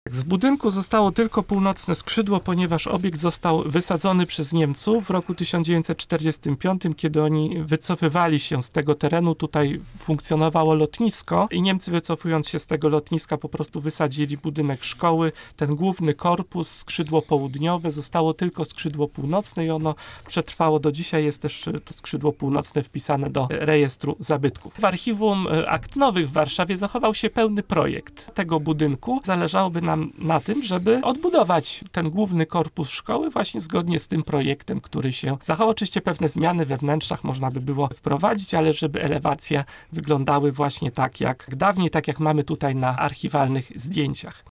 Z budynku zostało tylko północne skrzydło, ponieważ obiekt został wysadzony przez Niemców w roku 1945, kiedy oni wycofywali się z tego terenu. Tutaj funkcjonowało lotnisko i Niemcy, wycofując się z tego lotniska, po prostu wysadzili budynek szkoły. Ten główny korpus, skrzydło południowe, zostało tylko skrzydło północne i ono przetrwało do dzisiaj. Jest też to skrzydło północne wpisane do rejestru zabytków. W Archiwum Akt Nowych w Warszawie zachował się pełny projekt tego budynku. Zależałoby nam na tym, żeby odbudować ten główny korpus szkoły właśnie zgodnie z tym projektem, który się zachował. Oczywiście pewne zmiany we wnętrzach można by było wprowadzić, ale żeby elewacje wyglądały właśnie tak jak dawniej, tak jak mamy tutaj na archiwalnych zdjęciach.